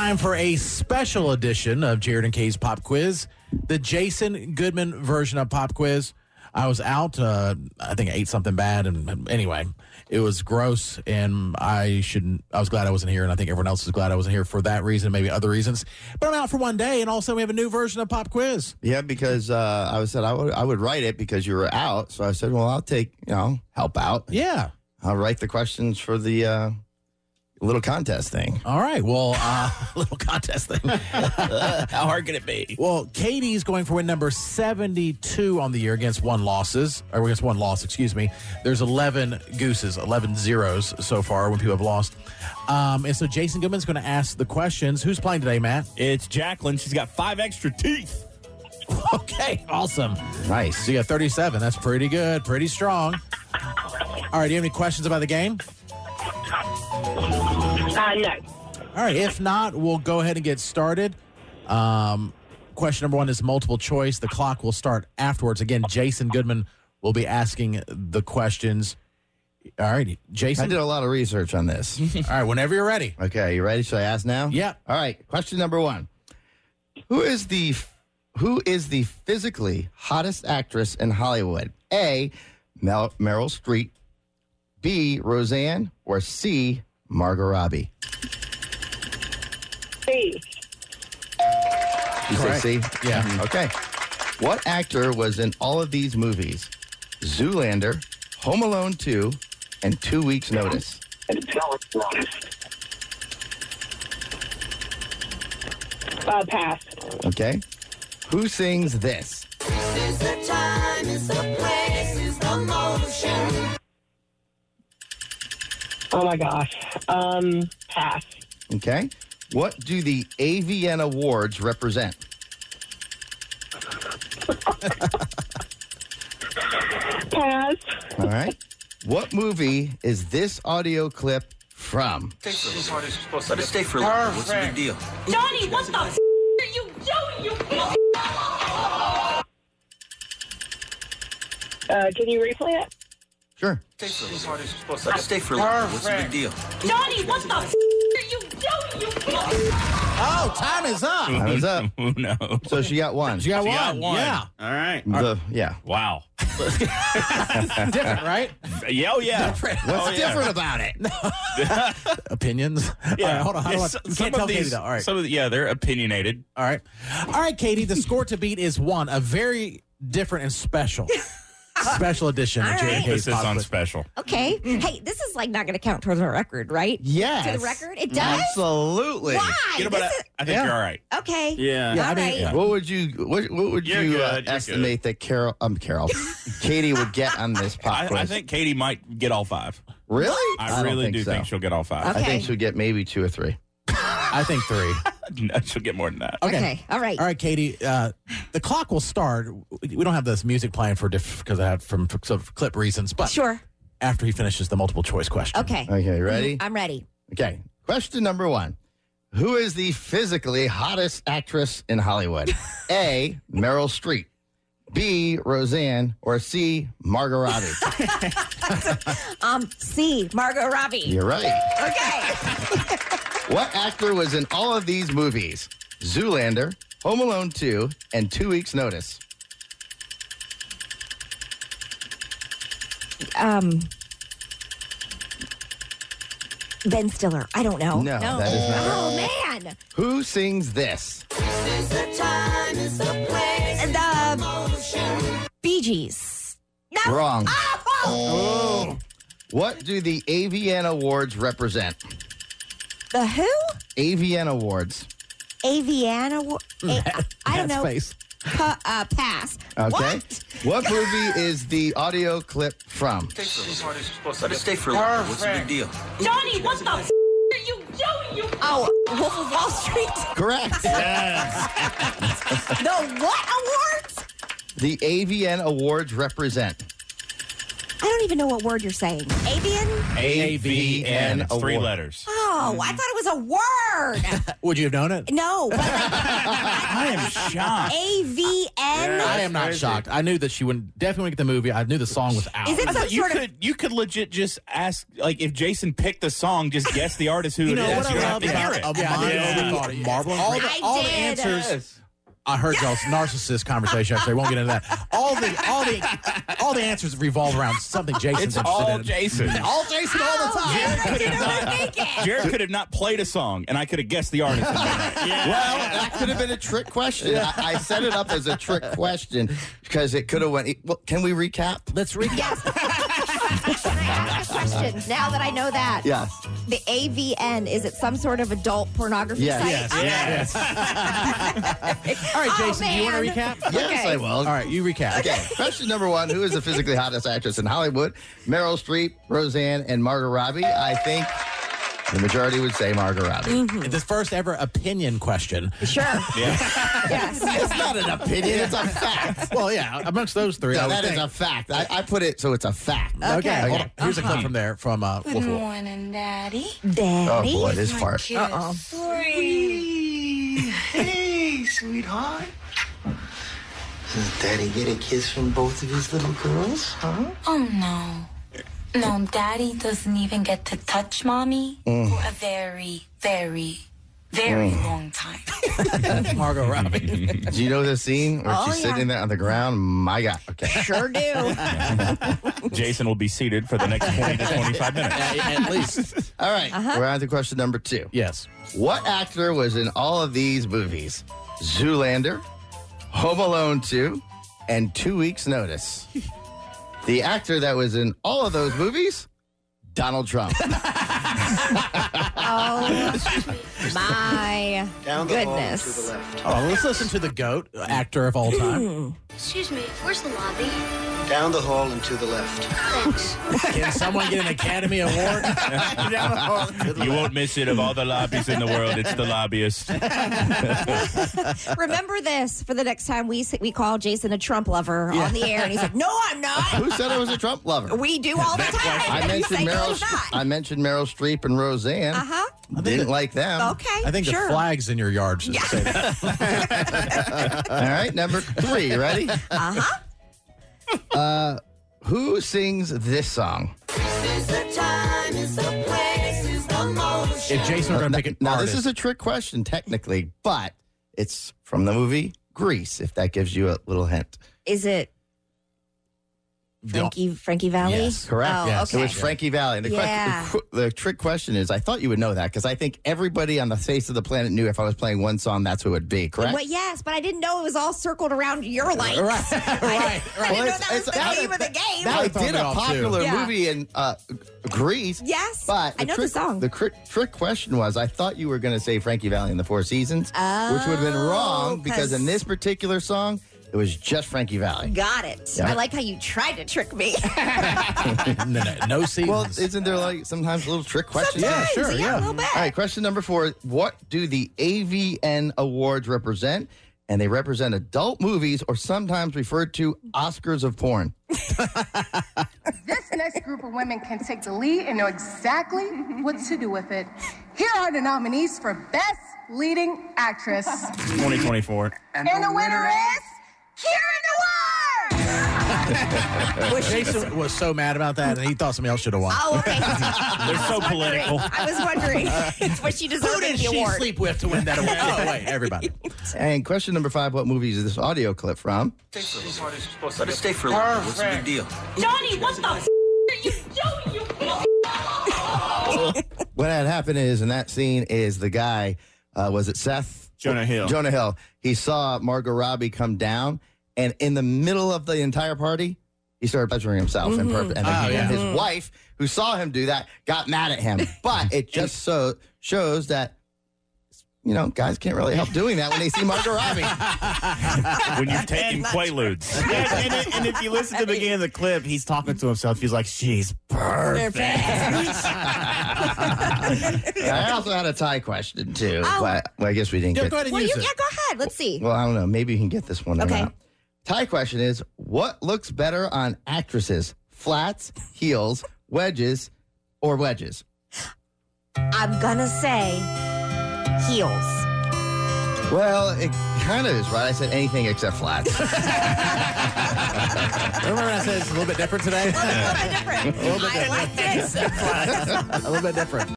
time for a special edition of Jared and Kay's Pop Quiz, the Jason Goodman version of Pop Quiz. I was out. I think I ate something bad, and anyway, it was gross. And I was glad I wasn't here, and I think everyone else is glad I wasn't here for that reason, maybe other reasons. But I'm out for one day, and also we have a new version of Pop Quiz. Yeah, because I said I would write it because you were out. So I said, well, I'll take help out. Yeah, I'll write the questions for the little contest thing. All right. Well, little contest thing. How hard can it be? Well, Katie's going for win number 72 on the year against one loss, excuse me. There's 11 gooses, 11 zeros so far when people have lost. And so Jason Goodman's going to ask the questions. Who's playing today, Matt? It's Jacqueline. She's got 5 extra teeth. Okay, awesome. Nice. So you got 37. That's pretty good, pretty strong. All right, do you have any questions about the game? No. All right, if not, we'll go ahead and get started. Question number 1 is multiple choice. The clock will start afterwards. Again, Jason Goodman will be asking the questions. All right, Jason. I did a lot of research on this. All right, whenever you're ready. Okay, you ready? Should I ask now? Yeah. All right, question number 1. Who is the physically hottest actress in Hollywood? A, Meryl Streep, B, Roseanne, or C, Margot Robbie? C. You say C? Yeah. Okay. What actor was in all of these movies? Zoolander, Home Alone 2, and 2 Weeks Notice. Pass. Okay. Who sings this? This is the time, it's the place, it's the motion. Oh my gosh. Pass. Okay. What do the AVN Awards represent? Pass. All right. What movie is this audio clip from? Let it stay for a little bit. What's the big deal? Johnny, what the f*** are you doing, you Can you replay it? Sure. Let it stay for a little bit. What's the big deal? Johnny, what the f*** are you doing, you Oh, time is up. Time is up. Oh, no. So she got one. You got one. Got one. Yeah. All right. Yeah. Wow. Different, right? Yeah, oh, yeah. What's different about it? Opinions. Yeah. All right, hold on. How do I, Some you can't of tell these, Katie, though. All right. Some of they're opinionated. All right. All right, Katie, the score to beat is 1. A very different and special edition of All Jared and right. Katie's This is Pop on Quiz. special. Okay. Hey, this is like not going to count towards our record, right? Yes. To the record? It does? Absolutely. Why? You know, but This is- I think you're all right. okay. Yeah. Yeah, All I mean, right. yeah. What would you You're good, you're estimate that Carol, Katie would get on this pop quiz? I think Katie might get all 5. Really? I don't really do so. think she'll get all 5. Okay. I think she'll get maybe 2 or 3. I think 3. No, she'll get more than that. Okay. All right. All right, Katie. The clock will start. We don't have this music playing because I have from sort of clip reasons, but Sure. after he finishes the multiple choice question. Okay. Okay, ready? I'm ready. Okay. Question number 1. Who is the physically hottest actress in Hollywood? A, Meryl Streep. B, Roseanne. Or C, Margot Robbie? C, Margot Robbie. You're right. Okay. What actor was in all of these movies? Zoolander, Home Alone 2, and 2 Weeks Notice. Ben Stiller. I don't know. No, that is not Oh, right. man. Who sings this? This is the time, it's the place, And it's the motion. Bee Gees. No. Wrong. Oh. What do the AVN Awards represent? The who? AVN Awards. AVN Award. I don't Matt's know. face. Pass. Okay. What movie is the audio clip from? Let it stay for a little bit. What's the big deal? Johnny, what the f*** are you doing, you Oh, Wolf of Wall Street. Correct. The what awards? The AVN Awards represent. I don't even know what word you're saying. Avian? AVN. It's 3 Award. letters. Oh, I thought it was a word. Would you have known it? No, but like I am shocked. AVN. I am not shocked. I knew that she would definitely get the movie. I knew the song was out. Is it I some thought you sort of? could you could legit just ask, like, if Jason picked the song, just guess the artist who You it know is. what You I don't love have to hear about it. Marbling? All the I did. answers. I heard y'all's narcissist conversation. Actually, I won't get into that. All the answers revolve around something Jason's It's interested all in. Jason. All Jason all the time. Jared could have not played a song, and I could have guessed the artist. Well, that could have been a trick question. I set it up as a trick question because it could have went. Well, can we recap? Let's read. Yes. Can I ask a question? Now that I know that. Yes. The AVN, is it some sort of adult pornography Yes. site? Yes. All right, Jason, do you want to recap? Yes, I will. All right, you recap. Okay, question number 1. Who is the physically hottest actress in Hollywood? Meryl Streep, Roseanne, and Margot Robbie. I think the majority would say Margot Robbie. This first ever opinion question. Sure. Yes. It's not an opinion, it's a fact. Well, yeah, amongst those three, I No, would that is think. a fact. I put it so it's a fact. Okay. Hold on. Here's a clip from there from Wolf of Wall. Morning, Daddy. Daddy. Oh, boy, this part. Uh-oh. Hey, sweetheart. Does Daddy get a kiss from both of his little girls, huh? Oh, no. No, Daddy doesn't even get to touch Mommy for a very, very, very long time. Margot Robbie. Do you know the scene where she's sitting there on the ground? My God. Okay. Sure do. Jason will be seated for the next 20 to 25 minutes. At least. All right. We're on to question number 2. Yes. What actor was in all of these movies? Zoolander, Home Alone 2, and 2 Weeks Notice. The actor that was in all of those movies? Donald Trump. Oh, my Down the hall goodness. to the left. Oh, let's listen to the GOAT, actor of all time. Excuse me, where's the lobby? Down the hall and to the left. Thanks. Can someone get an Academy Award? You won't miss it. Of all the lobbies in the world, it's the lobbyist. Remember this for the next time we call Jason a Trump lover on the air, and he's like, "No, I'm not." Who said I was a Trump lover? We do all the time. I And you mentioned say, "No, Meryl. he's not." I mentioned Meryl Streep and Roseanne. Didn't like them. Okay. I think sure. the flags in your yard should say that. All right, number 3. Ready? Who sings this song? This is the time, it's the place, it's the motion. If Jason were going to pick an Now, artist, this is a trick question, technically, but it's from the movie Grease, if that gives you a little hint. Is it Frankie Valley? Yes, correct. Oh, Yes. okay. It was Frankie Valley. And the trick question is, I thought you would know that because I think everybody on the face of the planet knew if I was playing one song, that's who it would be, correct? Well, yes, but I didn't know it was all circled around your life. right. I didn't know that was the that- name of the game. Now, I I thought did it a all, too. popular Yeah. movie in Grease. Yes, But I know the song. The trick question was, I thought you were going to say Frankie Valley and the Four Seasons, which would have been wrong because in this particular song, it was just Frankie Valley. Got it. Yeah. I like how you tried to trick me. no seasons. Well, isn't there like sometimes little trick questions? Sometimes, sure, a yeah. little bit. All right, question number 4. What do the AVN awards represent? And they represent adult movies or sometimes referred to Oscars of porn. This next group of women can take the lead and know exactly what to do with it. Here are the nominees for Best Leading Actress. 2024. And the winner is Kieran Noir! Jason was so mad about that, and he thought somebody else should have won. Oh, okay. They're so political. I was wondering. It's what she Who deserved did the she award. sleep with to win that award? Oh, wait, everybody. And question number 5, what movie is this audio clip from? Let it stay for a little bit. What's the big deal? Johnny, what the are you doing, you What had happened is, in that scene, is the guy, was it Seth? Jonah Hill. Jonah Hill. He saw Margot Robbie come down, and in the middle of the entire party, he started pleasuring himself in purpose. And then his wife, who saw him do that, got mad at him. But it just shows that, you know, guys can't really help doing that when they see Margot Robbie. When you've taken Quaaludes. And if you listen to the beginning of the clip, he's talking to himself. He's like, she's perfect. I also had a tie question, too. Oh. But I guess we didn't Yeah, get go ahead and Well, use go it. ahead. Let's see. Well, I don't know. Maybe you can get this one or Okay. not. Tie question is, what looks better on actresses? Flats, heels, wedges, or wedges? I'm going to say heels. Well, it kind of is right. I said anything except flats. Remember when I said it's a little bit different today? A little bit different. A little bit different. I like this. A little bit different.